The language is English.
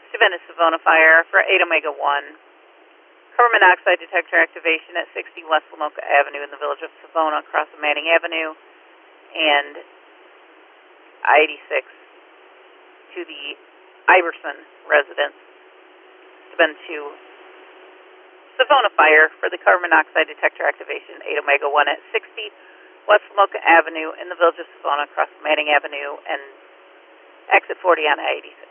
Savannah Savona Fire for 8 Omega 1. Carbon monoxide detector activation at 60 West Lamoka Avenue in the village of Savona across Manning Avenue and I-86 to the Iverson residence. It's been to Savona Fire for the carbon monoxide detector activation 8 Omega 1 at 60 West Lamoka Avenue in the village of Savona across Manning Avenue and exit 40 on I-86.